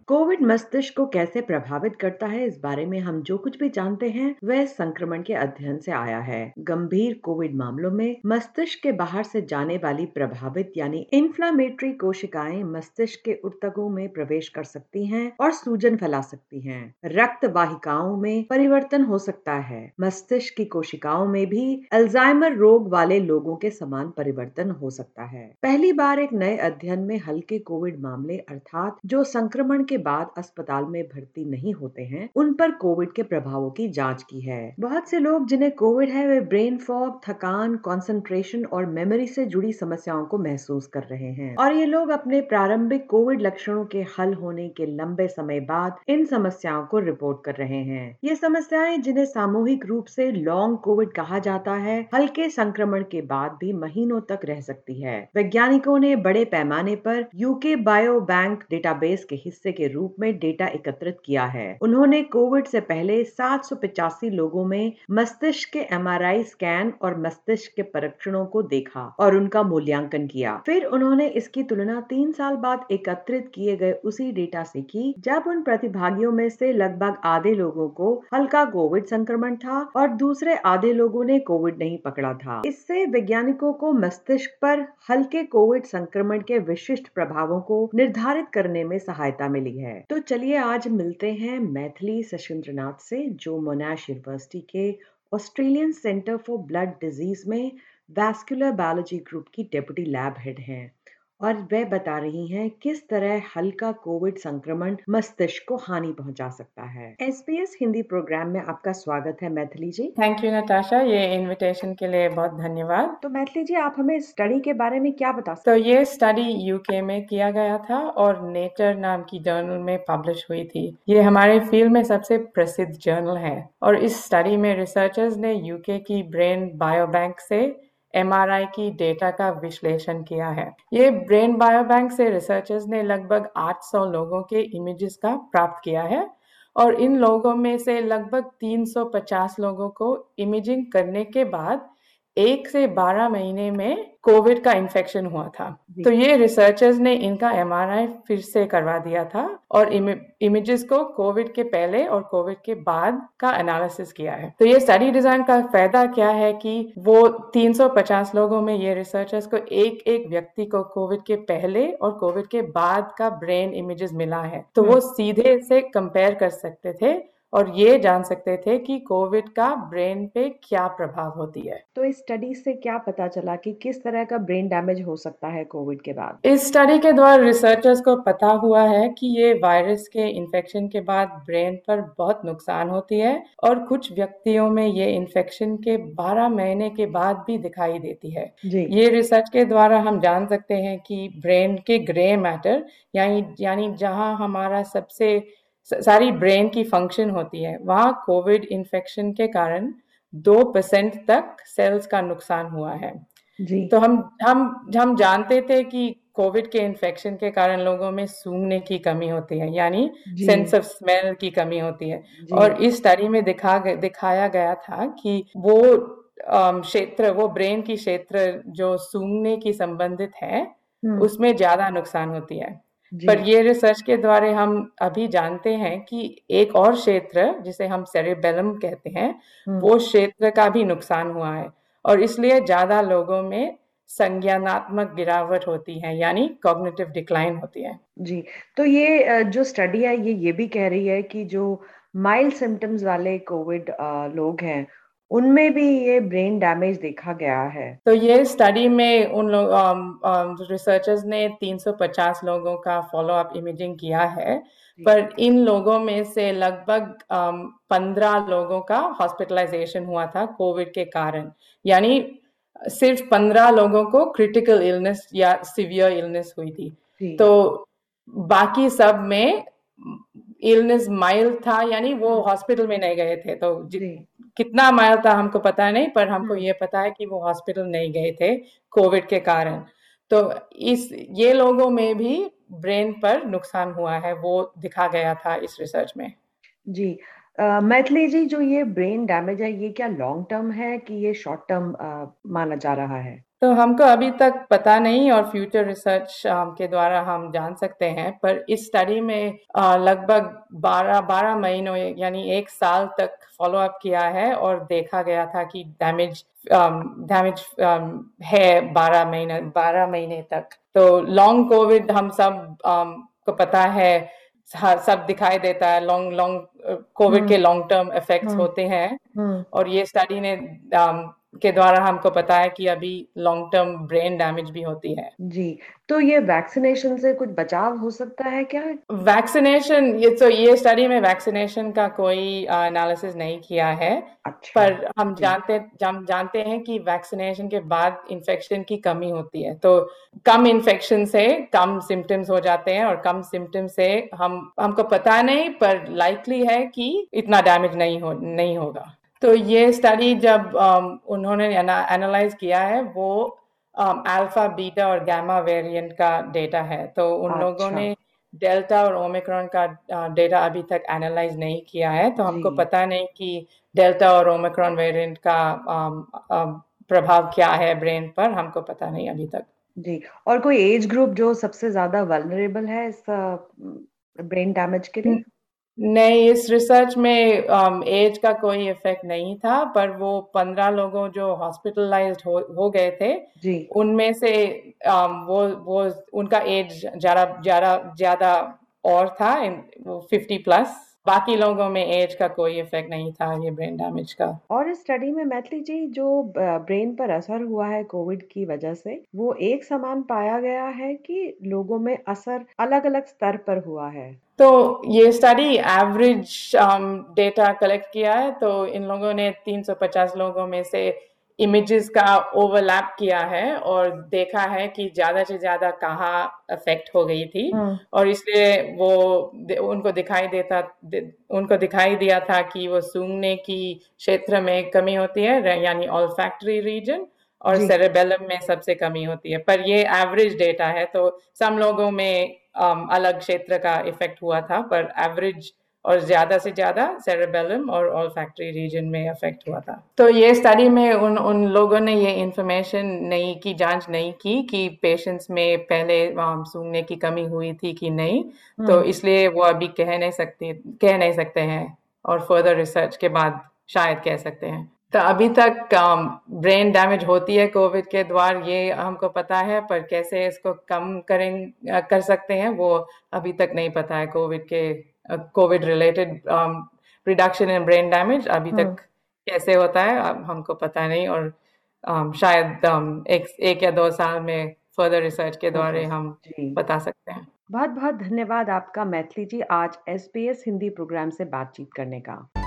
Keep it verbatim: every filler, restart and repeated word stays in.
Covid मस्तिष्क को कैसे प्रभावित करता है, इस बारे में हम जो कुछ भी जानते हैं वह संक्रमण के अध्ययन से आया है। गंभीर कोविड मामलों में मस्तिष्क के बाहर से जाने वाली प्रभावित यानी इन्फ्लामेटरी कोशिकाएं मस्तिष्क के ऊतकों में प्रवेश कर सकती हैं और सूजन फैला सकती हैं। रक्त वाहिकाओं में परिवर्तन हो सकता है। मस्तिष्क की कोशिकाओं में भी अल्जाइमर रोग वाले लोगों के समान परिवर्तन हो सकता है। पहली बार एक नए अध्ययन में हल्के कोविड मामले अर्थात जो संक्रमण के बाद अस्पताल में भर्ती नहीं होते हैं, उन पर कोविड के प्रभावों की जांच की है। बहुत से लोग जिन्हें कोविड है वे ब्रेन फॉग, थकान, कंसंट्रेशन और मेमोरी से जुड़ी समस्याओं को महसूस कर रहे हैं और ये लोग अपने प्रारंभिक कोविड लक्षणों के हल होने के लंबे समय बाद इन समस्याओं को रिपोर्ट कर रहे हैं। ये समस्याएं, जिन्हें सामूहिक रूप से लॉन्ग कोविड कहा जाता है, हल्के संक्रमण के बाद भी महीनों तक रह सकती है। वैज्ञानिकों ने बड़े पैमाने पर यूके बायो बैंक डेटाबेस के हिस्से के रूप में डेटा एकत्रित किया है। उन्होंने कोविड से पहले सात सौ पचासी लोगों में मस्तिष्क के एमआरआई स्कैन और मस्तिष्क के परीक्षणों को देखा और उनका मूल्यांकन किया। फिर उन्होंने इसकी तुलना तीन साल बाद एकत्रित किए गए उसी डेटा से की, जब उन प्रतिभागियों में से लगभग आधे लोगों को हल्का कोविड संक्रमण था और दूसरे आधे लोगों ने कोविड नहीं पकड़ा था। इससे वैज्ञानिकों को मस्तिष्क पर हल्के कोविड संक्रमण के विशिष्ट प्रभावों को निर्धारित करने में सहायता मिली है। तो चलिए आज मिलते हैं मैथिली सशिंद्रनाथ से, जो मोनाश यूनिवर्सिटी के Australian centre for blood disease में वैस्कुलर बायोलॉजी ग्रुप की डेप्यूटी लैब हेड हैं और वह बता रही हैं किस तरह हल्का कोविड संक्रमण मस्तिष्क को हानि पहुंचा सकता है। एसबीएस हिंदी प्रोग्राम में आपका स्वागत है Maithili ji. Thank you Natasha, ये इनविटेशन के लिए बहुत धन्यवाद। तो मैथिली जी, आप हमें स्टडी के बारे में क्या बता सकते तो ये स्टडी यूके में किया गया था और नेचर नाम की जर्नल में पब्लिश हुई थी। ये हमारे फील्ड में सबसे प्रसिद्ध जर्नल है और इस स्टडी में रिसर्चर्स ने यूके की ब्रेन बायोबैंक से एमआरआई की डेटा का विश्लेषण किया है। ये ब्रेन बायोबैंक से रिसर्चर्स ने लगभग आठ सौ लोगों के इमेजेस का प्राप्त किया है और इन लोगों में से लगभग तीन सौ पचास लोगों को इमेजिंग करने के बाद एक से बारह महीने में कोविड का इन्फेक्शन हुआ था। तो ये रिसर्चर्स ने इनका एमआरआई फिर से करवा दिया था और इमेजेस को कोविड के पहले और कोविड के बाद का एनालिसिस किया है। तो ये स्टडी डिजाइन का फायदा क्या है कि वो तीन सौ पचास लोगों में ये रिसर्चर्स को एक एक व्यक्ति को कोविड के पहले और कोविड के बाद का ब्रेन इमेजेस मिला है, तो वो सीधे से कंपेयर कर सकते थे और ये जान सकते थे कि कोविड का ब्रेन पे क्या प्रभाव होती है। तो इस स्टडी से क्या पता चला कि किस तरह का ब्रेन डैमेज हो सकता है कोविड के बाद? इस स्टडी के द्वारा रिसर्चर्स को पता हुआ है कि ये वायरस के इन्फेक्शन के बाद ब्रेन पर बहुत नुकसान होती है और कुछ व्यक्तियों में ये इन्फेक्शन के बारह महीने के बाद भी दिखाई देती है। जी। ये रिसर्च के द्वारा हम जान सकते हैं कि ब्रेन के ग्रे मैटर यानी यानी जहाँ हमारा सबसे सारी ब्रेन की फंक्शन होती है, वहाँ कोविड इन्फेक्शन के कारण दो परसेंट तक सेल्स का नुकसान हुआ है। जी। तो हम हम हम जानते थे कि कोविड के इन्फेक्शन के कारण लोगों में सूंघने की कमी होती है, यानी सेंस ऑफ स्मेल की कमी होती है। और इस स्टडी में दिखा दिखाया गया था कि वो क्षेत्र, वो ब्रेन की क्षेत्र जो सूंघने की संबंधित है, उसमें ज्यादा नुकसान होती है। पर ये रिसर्च के द्वारा हम अभी जानते हैं कि एक और क्षेत्र जिसे हम सेरेबेलम कहते हैं, वो क्षेत्र का भी नुकसान हुआ है और इसलिए ज्यादा लोगों में संज्ञानात्मक गिरावट होती है, यानी कॉग्निटिव डिक्लाइन होती है। जी, तो ये जो स्टडी है ये ये भी कह रही है कि जो माइल्ड सिम्टम्स वाले कोविड लोग हैं, उनमें भी ये ब्रेन डैमेज देखा गया है। तो ये स्टडी में उन लोग रिसर्चर्स ने तीन सौ पचास लोगों का फॉलो अप इमेजिंग किया है, पर इन लोगों में से लगभग पंद्रह लोगों का हॉस्पिटलाइजेशन हुआ था कोविड के कारण, यानी सिर्फ पंद्रह लोगों को क्रिटिकल इलनेस या सिवियर इलनेस हुई थी। तो बाकी सब में इलनेस माइल्ड था, यानी वो हॉस्पिटल में नहीं गए थे। तो कितना माइल्ड था हमको पता नहीं, पर हमको ये पता है कि वो हॉस्पिटल नहीं गए थे कोविड के कारण। तो इस ये लोगों में भी ब्रेन पर नुकसान हुआ है, वो दिखा गया था इस रिसर्च में। जी, मैथिली जी, जो ये ब्रेन डैमेज है, ये क्या लॉन्ग टर्म है कि ये शॉर्ट टर्म माना जा रहा है? तो हमको अभी तक पता नहीं और फ्यूचर रिसर्च के द्वारा हम जान सकते हैं, पर इस स्टडी में अ, लगभग बारह बारह महीनों यानी एक साल तक फॉलो अप किया है और देखा गया था कि डैमेज डैमेज है बारह महीने बारह महीने तक। तो लॉन्ग कोविड हम सब um, को पता है, हाँ, सब दिखाई देता है, लॉन्ग लॉन्ग कोविड के hmm. Long term effects hmm. होते हैं। हम्म। और ये स्टडी ने um, के द्वारा हमको पता है कि अभी लॉन्ग टर्म ब्रेन डैमेज भी होती है। जी, तो ये वैक्सीनेशन से कुछ बचाव हो सकता है क्या? वैक्सीनेशन, ये तो ये स्टडी में वैक्सीनेशन का कोई एनालिसिस नहीं किया है, अच्छा। पर हम जी। जानते हम जानते हैं कि वैक्सीनेशन के बाद इन्फेक्शन की कमी होती है। तो कम इन्फेक्शन से कम सिम्टम्स हो जाते हैं और कम सिम्टम्स से हम हमको पता नहीं, पर लाइकली है कि इतना डैमेज नहीं हो नहीं होगा। तो ये स्टडी जब um, उन्होंने एनालाइज किया है, वो अल्फा बीटा और गामा वेरिएंट का डेटा है। तो उन लोगों अच्छा। ने डेल्टा और ओमिक्रॉन का डेटा अभी तक एनालाइज नहीं किया है, तो जी। हमको पता नहीं कि डेल्टा और ओमिक्रॉन वेरिएंट का um, um, प्रभाव क्या है ब्रेन पर, हमको पता नहीं अभी तक। जी, और कोई एज ग्रुप जो सबसे ज्यादा वल्नरेबल है इस ब्रेन डैमेज के लिए? न- नहीं, इस रिसर्च में एज का कोई इफेक्ट नहीं था, पर वो पंद्रह लोगों जो हॉस्पिटलाइज्ड हो, हो गए थे, जी। उनमें से um, वो वो उनका एज ज्यादा ज्यादा ज्यादा और था, इन- वो फिफ्टी प्लस। बाकी लोगों में एज का कोई इफेक्ट नहीं था ये ब्रेन डैमेज का। और इस स्टडी में मैथिली जी जो ब्रेन पर असर हुआ है कोविड की वजह से, वो एक समान पाया गया है कि लोगों में असर अलग-अलग स्तर पर हुआ है? तो ये स्टडी एवरेज डेटा कलेक्ट किया है, तो इन लोगों ने तीन सौ पचास लोगों में से इमेजेस का ओवरलैप किया है और देखा है कि ज्यादा से ज्यादा कहाँ अफेक्ट हो गई थी। हम्म। और इसलिए वो उनको दिखाई देता उनको दिखाई दिया था कि वो सूंघने की क्षेत्र में कमी होती है, यानी ऑल्फैक्टरी रीजन, और जी। सेरेबेलम में सबसे कमी होती है। पर ये एवरेज डेटा है, तो सम लोगों में um, अलग क्षेत्र का इफेक्ट हुआ था, पर एवरेज और ज्यादा से ज्यादा सेरेबेलम और ऑल्फैक्टरी रीजन में इफेक्ट हुआ था। तो ये स्टडी में उन उन लोगों ने ये इंफॉर्मेशन नहीं की जांच नहीं की कि पेशेंट्स में पहले um, सूंघने की कमी हुई थी कि नहीं। तो हम्म। इसलिए वो अभी कह नहीं सकते कह नहीं सकते हैं, और फर्दर रिसर्च के बाद शायद कह सकते हैं। तो अभी तक ब्रेन डैमेज होती है कोविड के द्वारा, ये हमको पता है, पर कैसे इसको कम करें कर सकते हैं वो अभी तक नहीं पता है। कोविड के Covid related reduction in brain damage अभी हम्म। तक कैसे होता है अब हमको पता नहीं, और um, शायद um, एक एक या दो साल में फर्दर रिसर्च के हो जा द्वारा हम जी। बता सकते हैं। बहुत बहुत धन्यवाद आपका मैथिली जी, आज S B S Hindi programme से बातचीत करने का।